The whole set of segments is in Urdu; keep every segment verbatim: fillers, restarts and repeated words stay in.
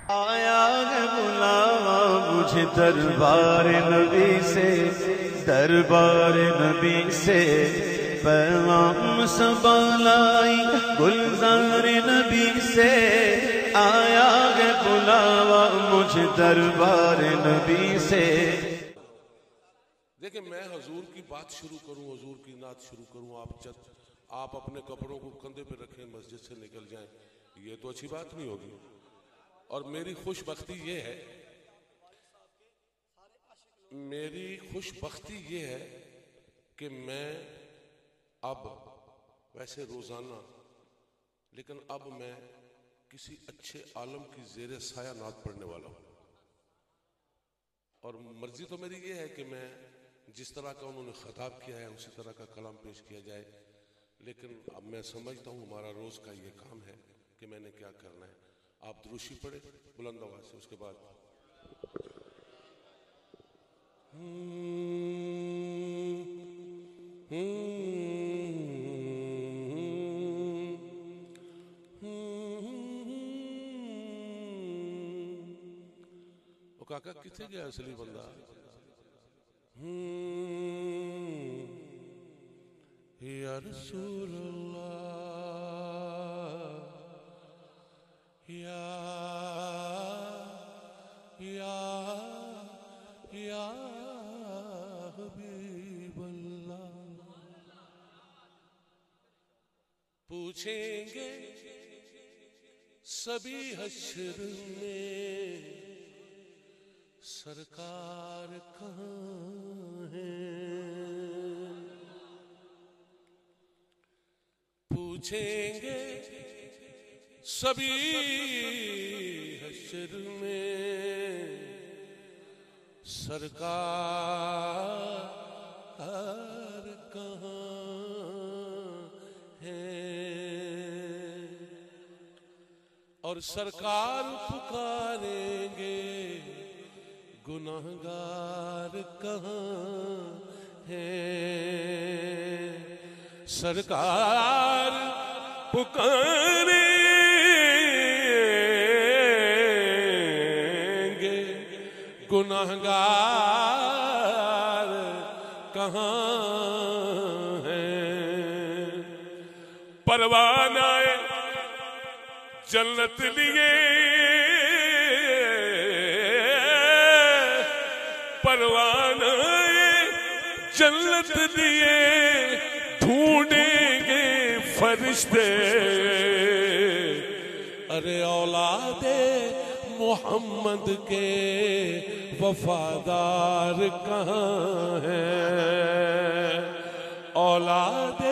آیا ہے بلاوا مجھے دربار نبی سے، دربار نبی سے پیغام سبا لائی گلزار نبی سے، آیا ہے بلاوا مجھے دربار نبی سے۔ دیکھیں میں حضور کی بات شروع کروں، حضور کی نعت شروع کروں، آپ چت آپ اپنے کپڑوں کو کندھے پہ رکھیں مسجد سے نکل جائیں، یہ تو اچھی بات نہیں ہوگی۔ اور میری خوش بختی یہ ہے میری خوش بختی یہ ہے کہ میں اب ویسے روزانہ لیکن اب میں کسی اچھے عالم کی زیر سایہ نعت پڑھنے والا ہوں، اور مرضی تو میری یہ ہے کہ میں جس طرح کا انہوں نے خطاب کیا ہے اسی طرح کا کلام پیش کیا جائے، لیکن اب میں سمجھتا ہوں ہمارا روز کا یہ کام ہے کہ میں نے کیا کرنا ہے۔ آپ دروشی پڑھے بلند آواز سے، اس کے بعد وہ کاکا کتنے گیا اصلی بندہ؟ یا رسول اللہ یا یا یا حبیب اللہ، پوچھیں گے سبھی حشر میں سرکار کہاں ہیں، پوچھیں گے سبھی حشر میں سرکار کہاں ہیں، اور سرکار پکاریں گے گناہگار کہاں ہیں، سرکار پکاریں گے گناہگار کہاں ہیں، پروانہ جنت لیے پروانہ جنت لیے ڈھونڈیں گے فرشتے، ارے اولاد محمد کے وفادار کہاں ہیں، اولاد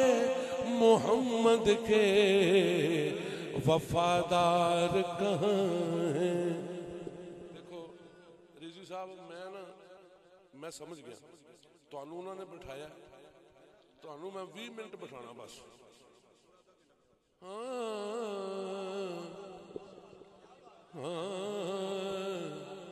محمد کے وفادار کہاں ہیں۔ دیکھو رضوی صاحب میں نا میں سمجھ گیا تو انہوں نے بٹھایا تو انہوں میں وی منٹ بٹھانا بس، ہاں ہاں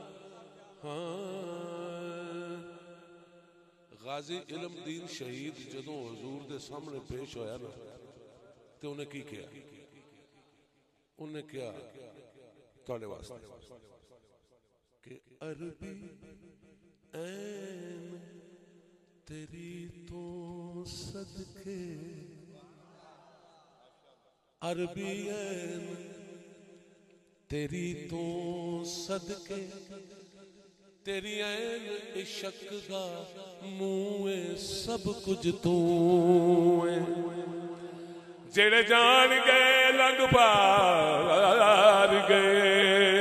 ہاں۔ غازی علم دین شہید جدوں حضور دے سامنے پیش ہویا نا تے انہیں کی کیا انہیں کیا توڑے واسطے کہ عربی این تیری تو صدقے، عربی این تیری تو صدقے، تیری این عشق دا منہ سب کچھ تو ہے، جڑے جان گئے لنگ پار گئے،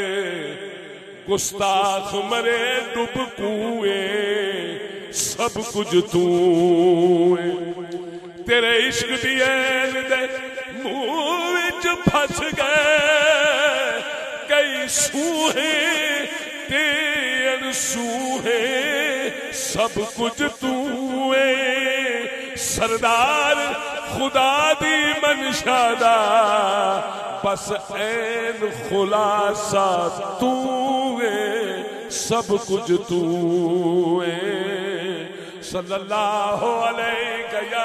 گستاخ مرے ڈب کوئے، سب کچھ تو ہے، تیرے عشق دی این دے منہ وچ پھس گئے کئی سوہے تے انسوہے، سب کچھ تو ہے، سردار خدا دی منشا دا بس این خلاصہ تو ہے، سب کچھ تو ہے، صلی اللہ علیہ یا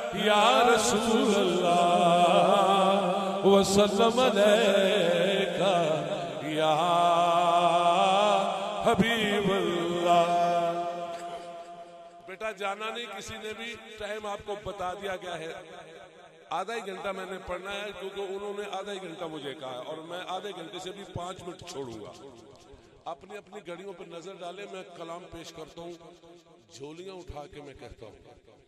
یا رسول اللہ وسلم علیکہ اللہ یا حبیب اللہ. بیٹا جانا نہیں کسی نے بھی, ٹائم آپ کو بتا دیا گیا ہے. آدھا ہی گھنٹہ میں نے پڑھنا ہے کیونکہ انہوں نے آدھا ہی گھنٹہ مجھے کہا ہے, اور میں آدھے گھنٹے سے بھی پانچ منٹ چھوڑوں گا. اپنی اپنی گھڑیوں پر نظر ڈالے, میں کلام پیش کرتا ہوں. جھولیاں اٹھا کے میں کہتا ہوں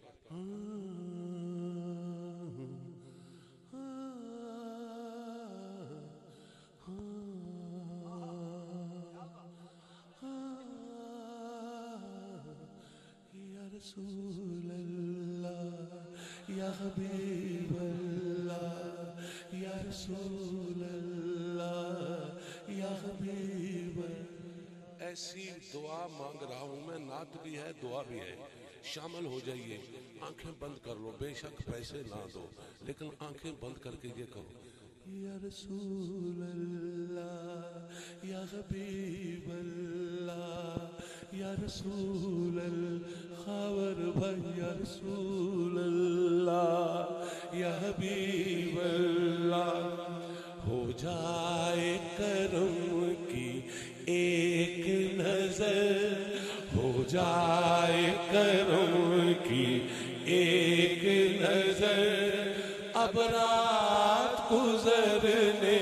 یا رسول اللہ یا حبیب اللہ یا رسول اللہ یا حبیب اللہ. ایسی دعا مانگ رہا ہوں میں, نعت بھی ہے دعا بھی ہے. شامل ہو جائیے, آنکھیں بند کر لو, بے شک پیسے نہ دو لیکن آنکھیں بند کر کے یہ کہو یا رسول اللہ یا حبیب اللہ یا رسول الخاور بھائی یا رسول اللہ یا حبیب اللہ. ہو جائے کرم کی ایک نظر, ہو جائے کرم کی ایک نظر, اب رات گزرنے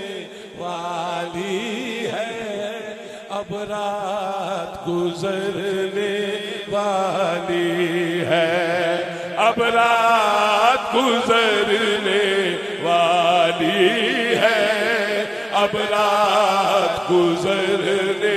والی ہے, اب رات گزرنے والی ہے, اب رات گزرنے والی ہے, اب رات گزرنے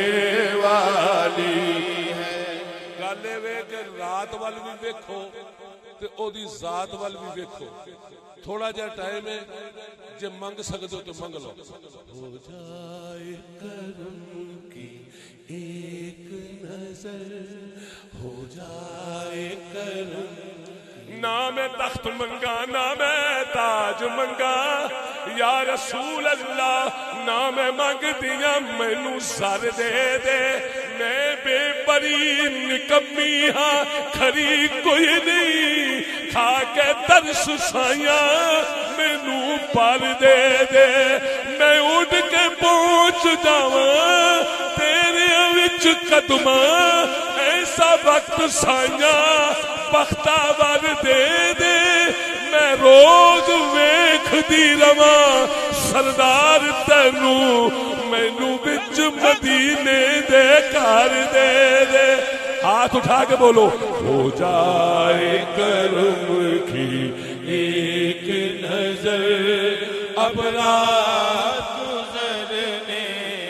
والی ہے. گالے وے کہ رات وال بھی دیکھو تے او دی ذات وال بھی دیکھو. تھوڑا جا ٹائم ہے, جے منگ سکتے ہو تو منگ لو. ہو جائے کرم کی ایک نظر, ہو جائے کرم. نہ میں تخت منگا نہ میں تاج منگا یا رسول اللہ, نہ میں منگ دیا مینوں سر دے دے. میں بے پری نکمی ہاں کھری کوئی نہیں, کھا کے ترس سائیاں مینوں پر دے دے. میں اٹھ کے پہنچ جاواں تیرے وچ قدماں, ایسا وقت سائیاں بختہ ور دے دے. میں روز ویکھ دی رواں سردار تینوں, مینوں وچ مدینے دے گھر دے دے. ہاتھ اٹھا کے بولو ہو جائے کرم کی ایک نظر, اب رات گزرنے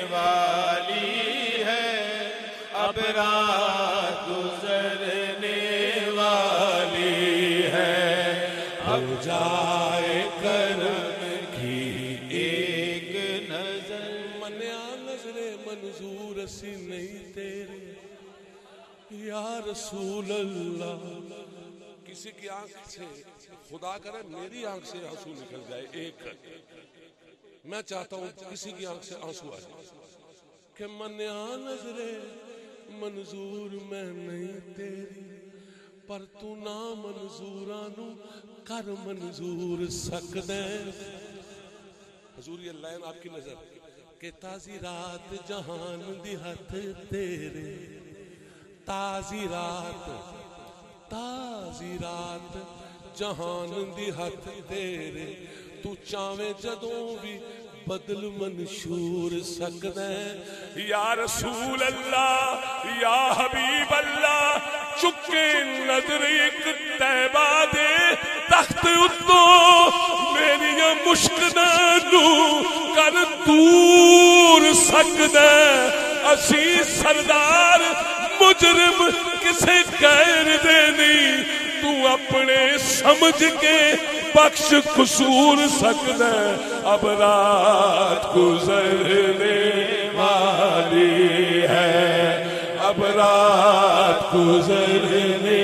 والی ہے, اب رات گزرنے والی ہے, اب جائے کرم کی ایک نظر. منیا نظر منظور اسی نہیں تیرے یا رسول اللہ. کسی کی آنکھ سے خدا کرے میری آنکھ سے آنسو نکل جائے ایک, میں چاہتا ہوں کسی کی آنکھ سے آنسو آ جائے کہ منیا نظر منظور میں نہیں تیری, پر تو نا منظورانو کر منظور سکدے. حضور یہ لائن آپ کی نظر کہ تازی رات جہان دی ہاتھ تیرے, تازی رات تازی رات جہان دی ہاتھ تیرے. تو چاویں جدوں بھی بدل منشور سکدے یا رسول اللہ یا حبیب اللہ. چکے نظر ایک طیبہ دے تخت اتوں میری مشکلاں نوں کر دور سکدے. اسی سردار مجرم کسے غیر دے نہیں, تو اپنے سمجھ کے بخش قصور سکدے. اب رات گزرنے والی ہے, اب رات گزرنے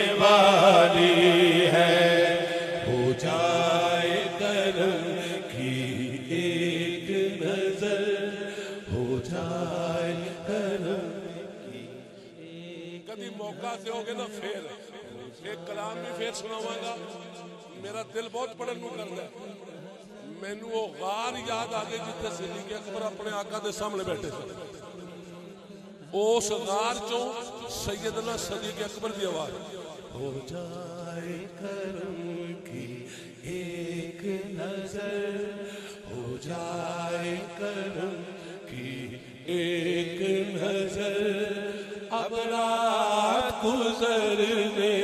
والی ہے, ہو جائے کرم کی ایک نظر, ہو جائے کرم کی. کبھی موقع دو گے نا پھر ایک کلام بھی پھر سناواں گا. میرا دل بہت پڑھن نو کردا ہے, مینوں وہ غار یاد آ گئی جتنے صدیق اکبر اپنے آقا دے سامنے بیٹھے تھے. اس غار چوں سیدنا صدیق اکبر دی آواز ہو جائے کرم کی ایک نظر, ہو جائے کرم کی ایک نظر, اب رات گزرنے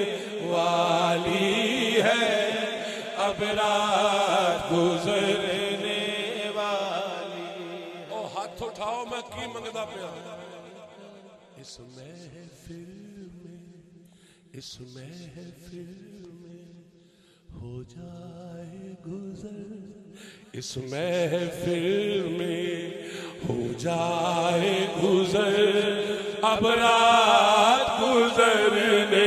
والی ہے, اب رات گزرنے والی. او ہاتھ اٹھاؤ میں کی منگدا پیا. اس محفل میں, اس محفل میں ہو جائے گزر, اس محفل میں ہو جائے گزر, اب رات گزرنے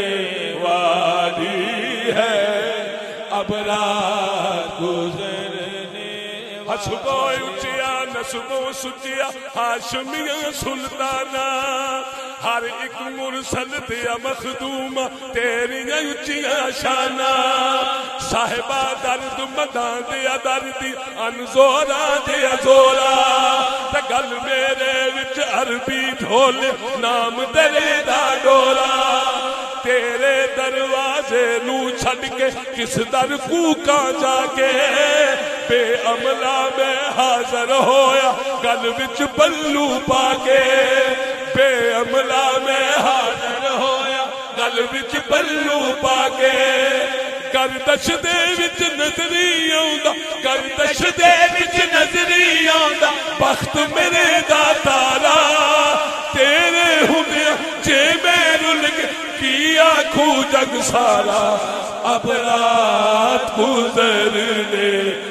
والی ہے, اب رات گزرنے والی. حسبو اچیا نسبو سچیا ہاشمیاں سلطانہ, ہر ایک مرسل دیا مخدوم تیریاں اچیاں شانہ, صاحبہ درد مداں دیا دردی انزورا دیا زورا, تے گل میرے وچ عربی ڈھول نام دلے دا ڈولا. تیرے دروازے نو چھڑ کے کس در کوکا جا کے, بے عملہ میں حاضر ہویا گل وچ پلو پا کے, بے عملہ میں حاضر ہویا گل وچ پلو پا کے. گردش دے وچ نظری آوندا, گردش دے وچ نظری آوندا, بخت میرے دا تارا تیرے ہوندے جے میں رل کے کی آنکھوں جگ سارا, اب رات گزرنے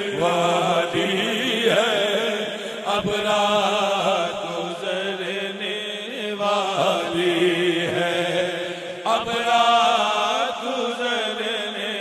والی ہے, اب رات گزرنے والی ہے, اب رات گزرنے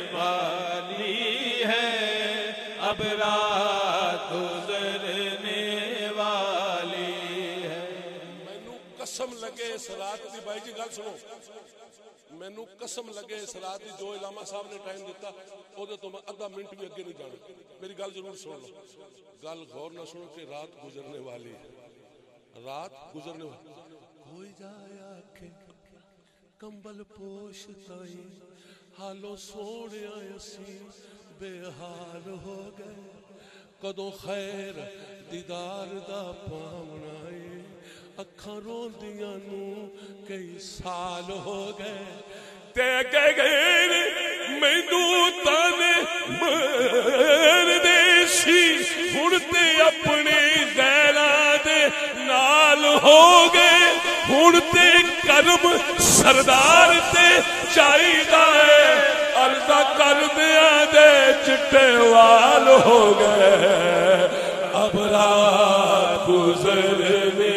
والی ہے, اب رات گزرنے والی ہے. مینوں قسم لگے اس رات دی, بھائی جی گل سنو, مینوں قسم لگے اس رات دی جو علامہ صاحب نے ٹائم دیتا او دے تو میں آدھا منٹ بھی اگے نہیں جانا. میری گل ضرور سن لو, گل غور نہ سنو کہ رات گزرنے والی ہے, رات گزرنے والی. کوئی جایا کہ کمبل پوش تائیں, حالو سوڑیا اسی بے حال ہو گئے, کدوں خیر دیدار دا پامنائے, اکھاں روندیاں نو کئی سال ہو گئے. تے کہ گئے مینوں تانے مار دے سی, ہن تے اپنے غیراں دے نال ہو گئے, ہن تے کرم سردار تے چاہیدا ہے, عرضہ کردیاں دے چٹے وال ہو گئے, اب رات گزرنے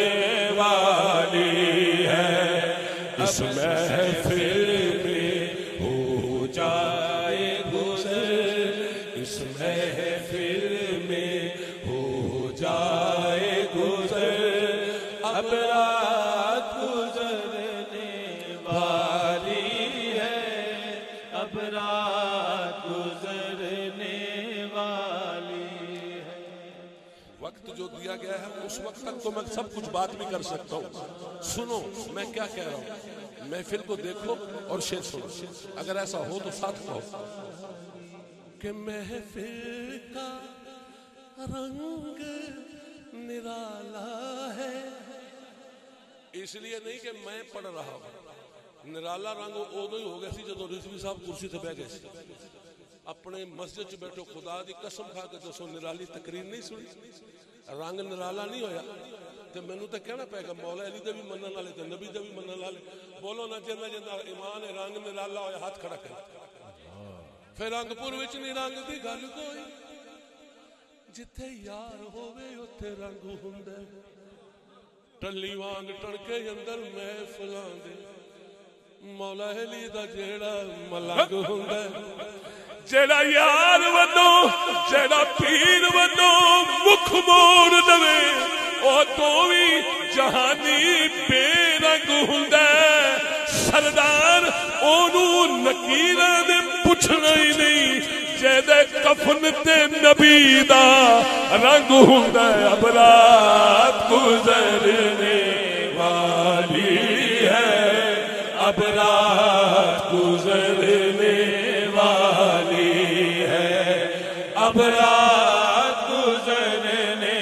والی ہے, اس محفل میں ہو جائے گزر, اس محفل میں ہو جائے گزر, اب رات گزرنے والی ہے, اب رات گزرنے والی ہے. وقت جو دیا گیا ہے اس وقت تک تو میں سب کچھ بات بھی کر سکتا ہوں. سنو میں کیا کہہ رہا ہوں, محفل کو دیکھو اور شعر سنو, اگر ایسا ہو تو ساتھ کہو کہ محفل کا رنگ نرالا ہے. اس لیے نہیں کہ میں پڑھ رہا ہوں, نرالا رنگ ادو ہی ہو گیا سی جدو رضوی صاحب کرسی تے بیٹھ گئے. اپنے مسجد چ بیٹھو, خدا دی قسم کھا کے دسو نرالی تقریر نہیں سنی, رنگ نرالا نہیں ہویا تے مینوں تے کہنا پے گا مولا علی دے بھی منن والے تے نبی دے بھی منن والے, بولو نہ جندا جندا ایمان ہے رنگ نرالا ہویا ہاتھ کھڑا کر. پھر رنگ پور وچ نہیں رنگ دی گل کوئی, جتھے یار ہووے اوتھے رنگ ہوندا, ٹلی وانگ ٹڑکے اندر محفلاں دے, مولا علی دا جیڑا ملنگ ہوندا, جیڑا یار ودو جیڑا پیر ودو مکھ موڑ دے, او تو بھی جہانی بے رنگ ہوندا. سردار اونوں نکیراں دے پوچھنا ہی نہیں, جیدے کفن تے نبی دا رنگ ہوندا ہے اب رات گزرنے والی ہے اب رات گزرنے والی ہے اب رات گزرنے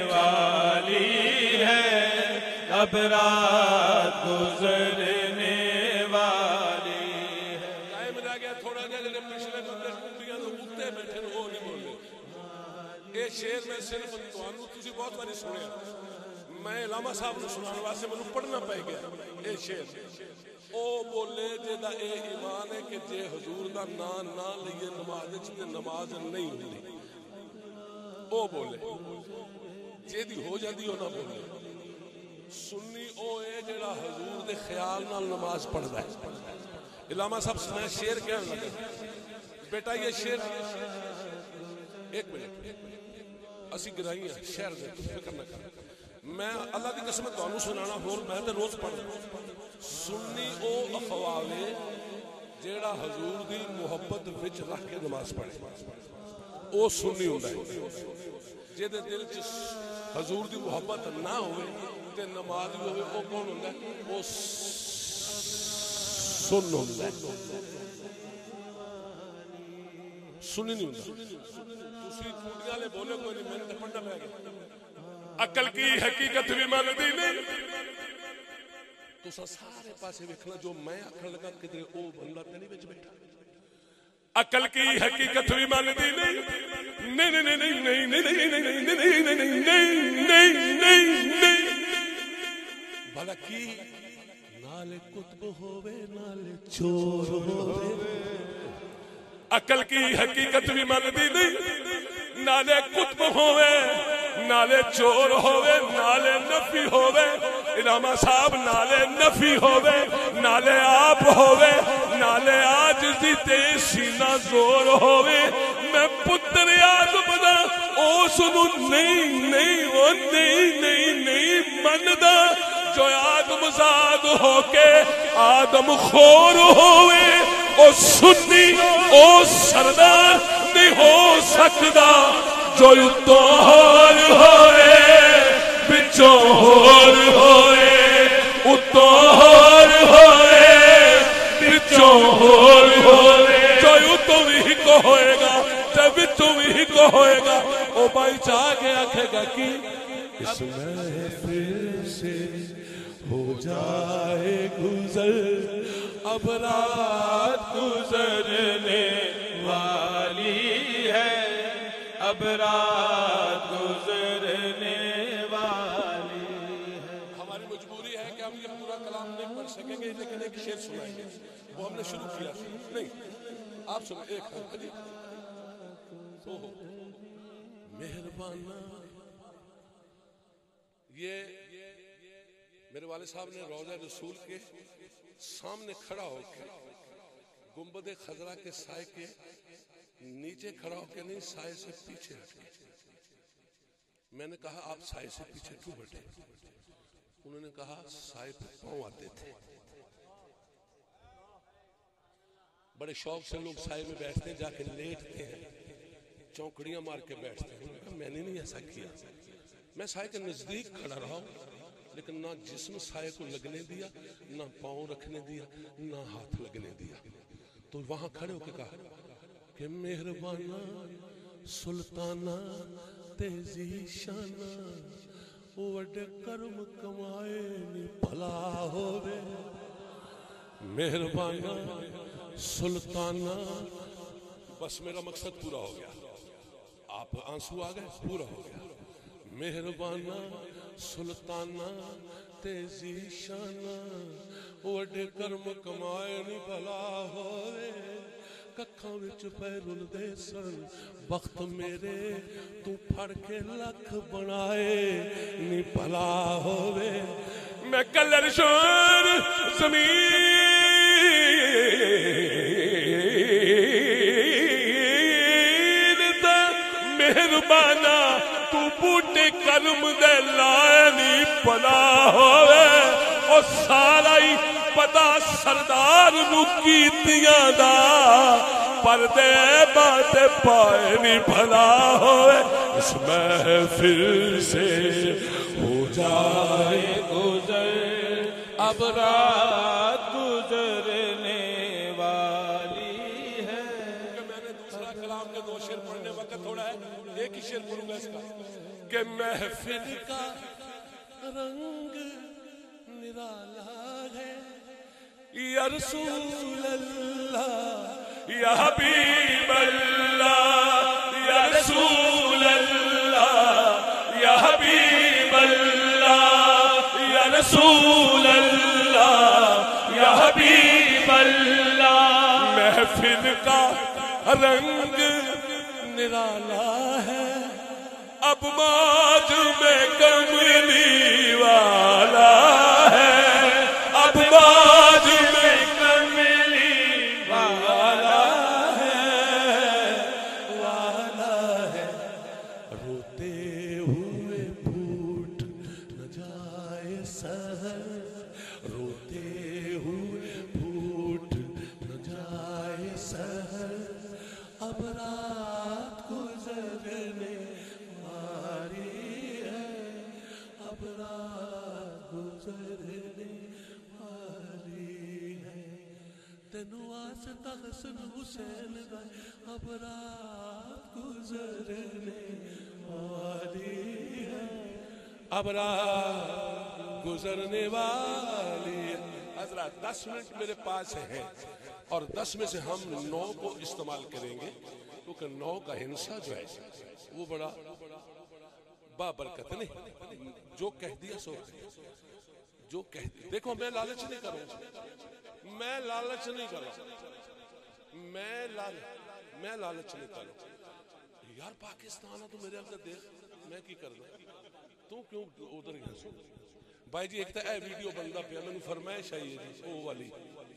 والی ہے اب رات گزرنے والی ہے. ٹائم رہ گیا تھوڑا جہا جڑے پچھلے بندے ٹوٹیاں دے اوتے بیٹھے نے وہ نہیں بولے. یہ شعر میں صرف تانوں تسی بہت باری سنیا, میں علامہ صاحب نو سنانے واسطے مینوں پڑھنا پے گیا. یہ شعر او بولے جیدا اے ایمان ہے کہ جے حضور دا نام نہ لئیے نماز وچ تے نماز نہیں ہوندی. او بولے جیدی ہو جاندی او نہ بولے. سنی او اے جڑا حضور دے خیال نال نماز پڑھدا ہے. علامہ صاحب سنا شعر کہن لگے بیٹا یہ شعر ایک منٹ اسی گرائی ہیں شہر دے فکر نہ کر. میں اللہ دی قسم تانوں سنانا ہور میں تے روز پڑھدا. سنی او اخوالے جیڑا حضور دی محبت وچ رکھ کے نماز پڑھے او سنی ہوندا ہے. جے دے دل چ حضور دی محبت نہ ہوئے تے نماز بھی ہوئے او کون ہوندا ہے؟ او سن ہوندا ہے. سنی نہیں ہوندا. تسی ٹوٹیاں والے بولے کوئی نہیں, میں تے پڑھنا پے گیا. عقل کی حقیقت بھی مانتی نہیں. تو سارے پاسے ویکھنا جو میں آکھن لگا کدھر او بندہ تے نہیں وچ بیٹھا. عقل کی حقیقت بھی مانتی نہیں. نہیں نہیں نہیں نہیں نہیں نہیں نہیں نہیں نہیں بھلا کی نال قطب ہووے نال چور ہووے. عقل کی حقیقت بھی مانتی نہیں. نالے قطب ہووے نالے چور ہووے نالے نفی ہووے. علامہ صاحب نالے نفی ہووے نالے آپ ہووے نالے عاجزی تے سینہ زور ہووے. میں پتر آدم دا اس نو نہیں نہیں او نہیں نہیں نہیں مندا جو آدم زاد ہو کے آدم خور ہووے. او سنی او سردار نہیں ہو سکدا جو اتور ہوئے بچوں ہور ہوئے اتور ہوئے بچوں ہور ہوئے. جو اتوں بھی کو ہوئے گا جب بچوں بھی کو ہوئے گا او بھائی چاہ کے آکھے گا کہ اس محفل سے ہو جائے گزر اب رات گزرنے والی ہے اب رات گزرنے والی ہے. ہماری مجبوری ہے کہ ہم یہ پورا کلام نہیں پڑھ سکیں گے لیکن ایک شعر سنائیں گے. وہ ہم نے شروع کیا نہیں آپ سنیں ایک ہے مہربانہ. یہ میرے والد صاحب نے روضہ رسول کے سامنے کھڑا ہو کے گنبد خضرا کے سائے کے نیچے کھڑا ہو کے نہیں سائے سے پیچھے ہٹ کے. میں نے کہا آپ سائے سے پیچھے کیوں ہٹے؟ انہوں نے کہا سائے پہ پاؤں آتے تھے. بڑے شوق سے لوگ سائے میں بیٹھتے ہیں جا کے لیٹتے ہیں چونکڑیاں مار کے بیٹھتے ہیں. میں نے نہیں ایسا کیا. میں سائے کے نزدیک کھڑا رہا ہوں لیکن نہ جسم سائے کو لگنے دیا نہ پاؤں رکھنے دیا نہ ہاتھ لگنے دیا. تو وہاں کھڑے ہو کے کہا کہ مہربانہ سلطانہ تیزی شانہ وڈے کرم کمائے نی بھلا ہووے. مہربانہ سلطانہ. بس میرا مقصد پورا ہو گیا. آپ آنسو آ گئے پورا ہو گیا. مہربانہ سلطانہ تیزی شانہ وڈے کرم کمائے نی بھلا ہووے. ککھاں وچ پیرل دے سن وقت میرے تو پھڑ کے لکھ بنائے نی بھلا ہووے. میں کلر شور زمین دا مہربانہ تو بوٹے کرم دے لائے نی بھلا ہووے. او سارا ہی پتا سردار نو کیتیاں دا پردے بات پائے نہیں بھلا ہوئے اس محفل سے ہو جائے گزر اب رات گزرنے والی ہے. میں نے دوسرا کلام کے دو شعر پڑھنے وقت تھوڑا ہے, ایک ہی شعر پڑھوں گا اس کا کہ محفل کا رنگ نرالا ہے یا رسول اللہ یا حبیب اللہ یا رسول اللہ یا حبیب اللہ یا رسول اللہ یا حبیب اللہ. محفل کا رنگ نرالا ہے اب ماج میں کملی والا ہے اب ماج میں کملی والا ہے والا ہے. روتے ہوئے پھوٹ نہ جائے سحر روتے ہوئے پھوٹ نہ جائے سحر اب رات گزرنے والی ہے اب رات گزرنے والی ہے. تینوں واسطہ حسن حسین دا اب رات گزرنے والی ہے اب رات گزرنے والی ہے. حضرات دس منٹ میرے پاس ہے اور دس میں سے ہم نو کو استعمال کریں گے کیونکہ نو کا ہنسا جو ہے وہ بڑا بابرکت نہیں. جو کہہ دیا سو جو کہہ دیا. دیکھو میں لالچ نہیں کروں میں لالچ نہیں کروں میں لال میں لالچ نہیں کروں. یار پاکستان ہے تو میرے اندر دیکھ میں کی کرنا تو کیوں ادھر گیا سو بھائی جی. ایک تو اے ویڈیو بندہ پیا میں نے فرمائش آئی ہے جی او والی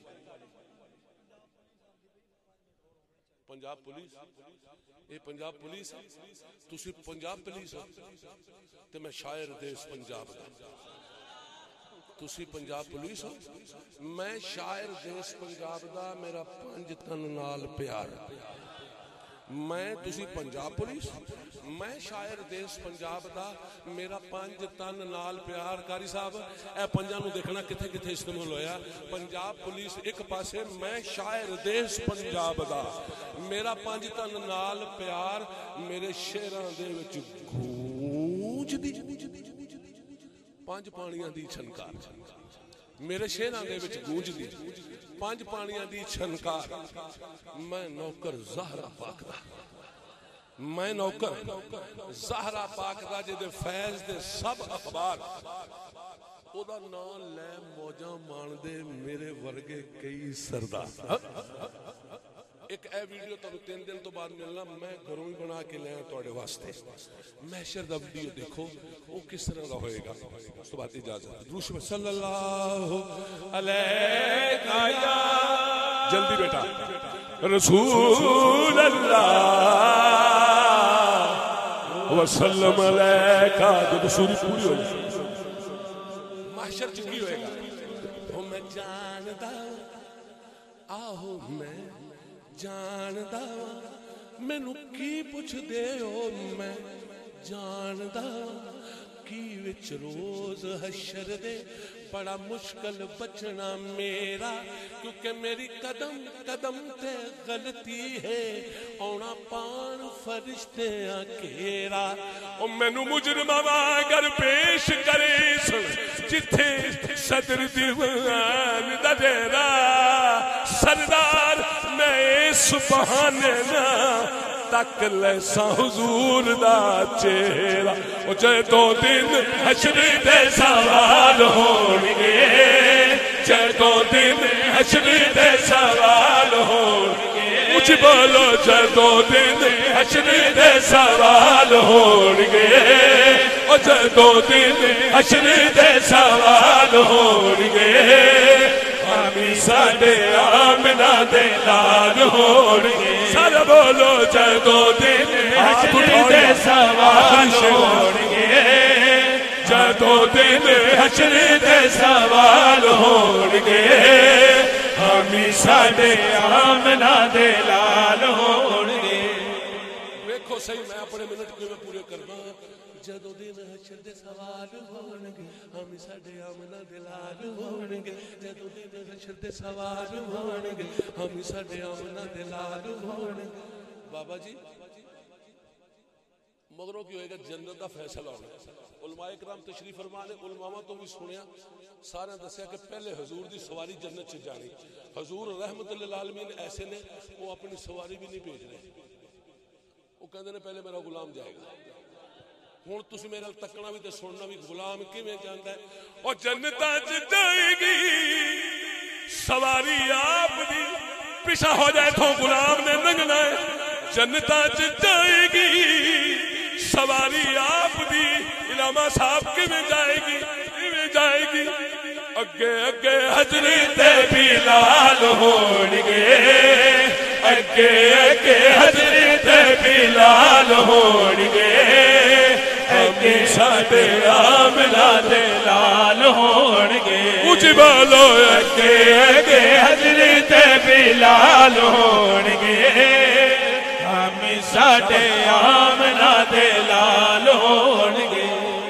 پنجاب پولیس اے پنجاب پولیس تسی پنجاب پولیس تے میں شاعر دیس پنجاب دا. تسی پنجاب پولیس ہو میں شاعر دیس پنجاب دا. میرا پنج تن نال پیار میں تسی پنجاب پولیس میں شاعر دیس پنجاب دا. میرا پنج تن نال پیار. کاری صاحب اے پنجاں نو دیکھنا کتھے کتھے استعمال ہویا. پنجاب پولیس ایک پاسے میں شاعر دیس پنجاب دا. میرا پنج تن نال پیار میرے شعراں دے وچ گونج دی پانچ پانیاں دی چھنکار میرے شعراں دے وچ گونج دی پانچ پانیاں دی چھنکار. میں نوکر زہرا پاک دا میں نوکر زہرا پاک دا جے دے فیض دے سب اخبار او دا نام لے موجاں مان دے میرے ورگے کئی سردار. ایک اے ویڈیو تو تین دن تو بعد ملنا میں گھروں ہی بنا کے لے تواڈے واسطے. محشر دا ویڈیو دیکھو وہ کس طرح دا ہوئے گا. اس تو بعد اجازت درود صلی اللہ علیہ یا جلدی بیٹا رسول اللہ وسلم علیکہ. جب سوری پوری ہو جائے محشر چکی ہوئے گا. او میں جاندا آہو میں جاندا مینوں کی پوچھ دے ہو میں جاندا کی وچ روز حشر دے بڑا مشکل بچنا میرا کیونکہ میری قدم قدم تے غلطی ہے اونا پان فرشتے آکیرا. او مینوں مجرم واگر پیش کرے سن جتھے صدر دیوان دا ڈیرا سردار میں سبحانے نا تک لیسا حضور دا چہرہ. او جے دو دن حشر دے سوال ہونگے جے دو دن حشر دے سوال ہونگے مجھ بولو جے دو دن حشر دے سوال ہونگے او جے دو دن حشر دے سوال ہونگے آمی ساڑے آمنہ دے لال ہونگے. سارا بولو جدو دن حشر دے سوال ہونگے جدو دن حشر دے سوال ہونگے हामी साडे आमना दे लाल होणगे। देखो सही मैं अपने मिनट क्यों पूरे करना। जदों दिन हशर दे सवाल होणगे हामी साडे आमना दे लाल होणगे। जदों दिन हशर दे सवाल होणगे हामी साडे आमना दे लाल होणगे। बाबा जी मगरों की होएगा जन्नत दा फैसला होना। उलमाए कराम तशरीफ फरमा ने उलमावा तो भी सुनिया सारे दसिया कि पहले हजूर दी सवारी जन्नत च जानी। हजूर रहमत लिल आलमीन ऐसे ने वो अपनी सवारी भी नहीं भेज रहे। वो कहते ने पहले मेरा गुलाम जाएगा। हुण तुसी मेरे नाल तकना भी ते सुनना भी गुलाम किवें जांदा है। और जन्नतां च जाएगी सवारी आप दी पिछा हो जाए तो गुलाम ने लंघना है। जन्नतां च जाएगी सवारी आप दी इलामा साहब किवें जाएगी किवें जाएगी। अगे अगे हजरत बिलाल होणगे अगे अगे हजरत बिलाल होणगे। अगे साडे आमना दे लाल होणगे। ऊंची बोलो अगे अगे हजरत बिलाल होणगे। हामी साडे आमना दे लाल होणगे।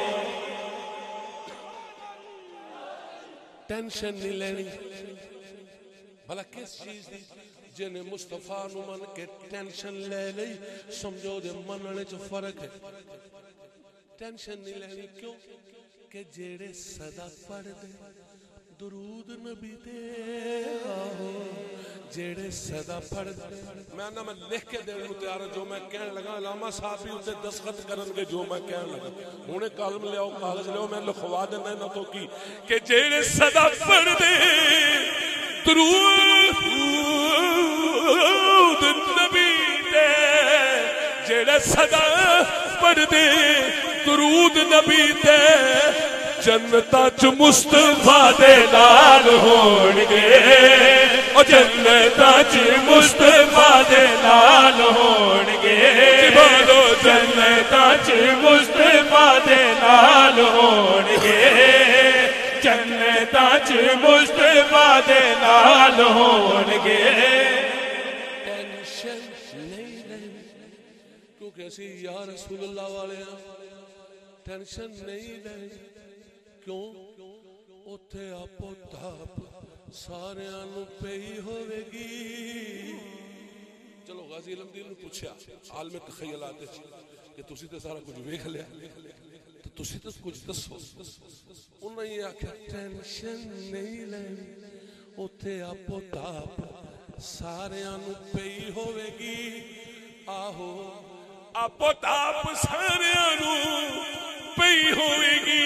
टेंशन नहीं लेनी भला किस चीज दी। जिन्हें मुस्तफा नू मन के टेंशन ले लई समझो दे मनने च फर्क है। टेंशन नहीं लेनी क्यों कि जेड़े सदा पढ़दे दुरूद नबी दे आहो जेड़े सदा पढ़दे। मैं ना मैं लिख के देने को तैयार जो मैं कहने लगा लामा साहब भी उसे दस्तखत करनगे जो मैं कहने लगा। हुणे कलम लियाओ कागज लियाओ मैं लिखवा देना ना तो की कि जेड़े सदा पढ़दे दुरूद नबी दे जेड़े सदा पढ़दे दुरूद नबी दे जन्नतां च मुस्तफा दे लाल होणगे। ओ जन्नतां च मुस्तफा दे लाल होणगे। बोलो जन्नतां च मुस्तफा दे लाल होणगे। जन्नतां च मुस्तफा दे लाल होणगे। टेंशन नहीं लेनी क्योंकि असी या रसूल अल्लाह वाले टेंशन नहीं लेनी। क्यों उथे आपो ताप सारियां नू पई होवेगी। चलो गाजी इलमदीन ने पूछा आलम तखयलात कि तुसी ते सारा कुछ वेख लिया तो तुसी तो कुछ दसो। उन्हें ये आख्या टेंशन नहीं लेनी उथे आपो ताप सारियां नू पई होवेगी। आहो आपो ताप सारियां नू पई होवेगी।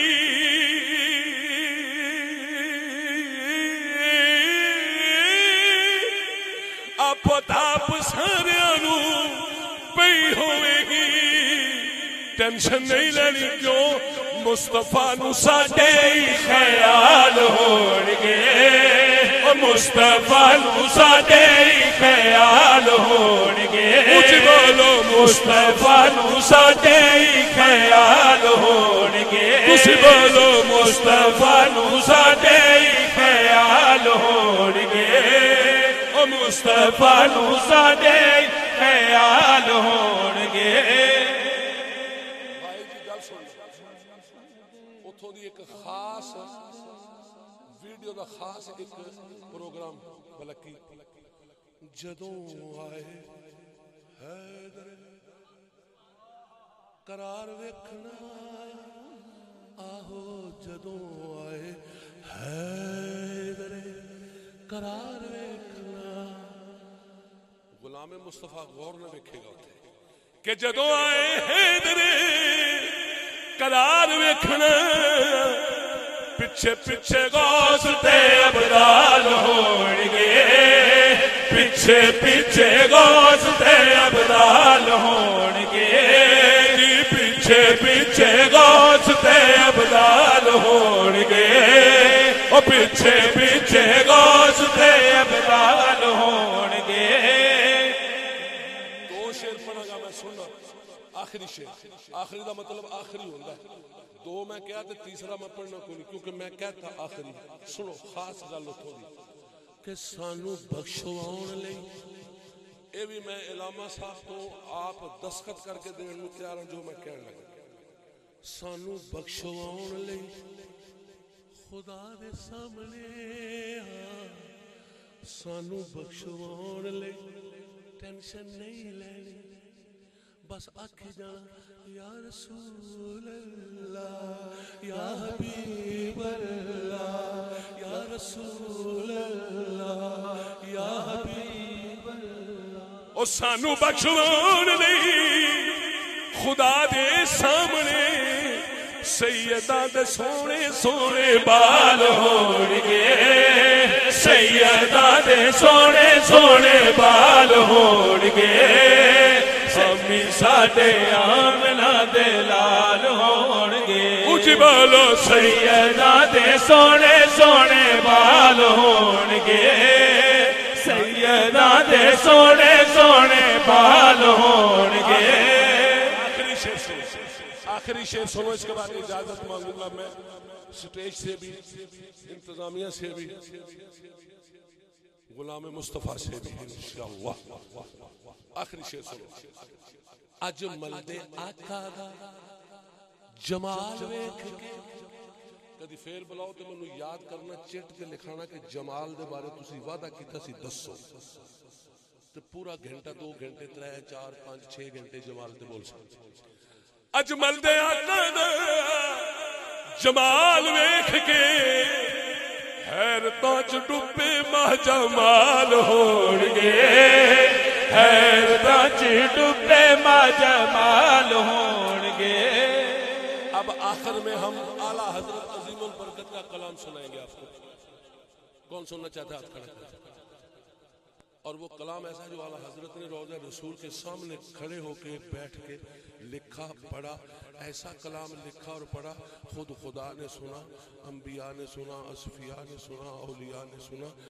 आपो ताप सारियां नू पई होवेगी। टेंशन नहीं लेनी क्यों मुस्तफा नू साडे ख्याल होणगे। मुस्तफा नू साडे ख्याल होणगे। कुछ बोलो मुस्तफा नू साडे ख्याल होणगे। कुछ बोलो मुस्तफा नू साडे ख्याल होणगे। मुस्तफा नू साडे ख्याल होणगे। भाई जी गल सुन उथों दी एक खास वीडियो दा खास एक प्रोग्राम बलकी जदों आए हैदर करार वेखना। आहो जदों आए हैदर करार वेखना। गुलाम मुस्तफा गौर ने वेखेगा कि जदों आए हैदर करार वेखना। पिछे पिछे गौस ते अबदाल होणगे। पिछे पिछे गौस ते अबदाल होणगे। पिछे पिछे गौस ते अबदाल होणगे। ओ पिछे पिछे गौस ते अबदाल होणगे। दो शेर पढ़ागा मैं सुनना आखिरी शेर। आखिरी का मतलब आखिरी होता है। दो मैं क्या ते तीसरा मैं पढ़ना कोई नहीं क्योंकि मैं कहता आखिरी। सुनो खास गल उठो दी کہ سانو بخشواؤن لئی اے بھی میں علامہ صاحب تو آپ دستخط کر کے دین میں تیار ہوں جو میں کہنے لگا سانو بخشواؤن لئی خدا دے سامنے آ سانو بخشواؤن لئی ٹینشن نہیں لینی بس آکھے جانا یا رسول اللہ یا حبیب اللہ یا رسول اللہ یا حبیب اللہ او سانو بخشواؤن لئی خدا دے سامنے سیدہ دے سونے سونے بال ہون گے سیدہ دے سونے سونے بال ہون گے امی ساڈے آمنہ دے لال ہون گے اونچی بولو سیدہ دے سونے سونے بال ہون گے سیدہ دے سونے سونے بال ہون گے آخری شعر سنو آخری شعر سنو اس کے بعد اجازت مانگوں گا میں سٹیج سے بھی انتظامیہ سے بھی غلام مصطفیٰ سے بھی انشاءاللہ آخری شعر سنو اجمل دے آقا دا جمال ویکھ کے کدی فیل بلاؤ تے مینوں یاد کرنا چٹ کے لکھانا کہ جمال دے بارے تسی وعدہ کیتا سی دسو تے پورا گھنٹہ دو گھنٹے ترے چار پانچ چھ گھنٹے جمال تے بول سکتے اجمل دے آقا دا جمال ویکھ کے حیرتاں چ ڈوبے ماہ جمال ہون گے حیرتاں چ ڈوبے ماہ جمال ہون گے اب آخر میں ہم اعلیٰ حضرت عظیم البرکت کا کلام سنائیں گے آپ کو کون سننا چاہتا ہے آپ کھڑا کریں اور وہ کلام ایسا جو اعلیٰ حضرت نے روضہ رسول کے سامنے کھڑے ہو کے بیٹھ کے لکھا پڑھا ایسا کلام لکھا اور پڑھا خود خدا نے سنا انبیاء نے سنا اصفیاء نے سنا اولیاء نے سنا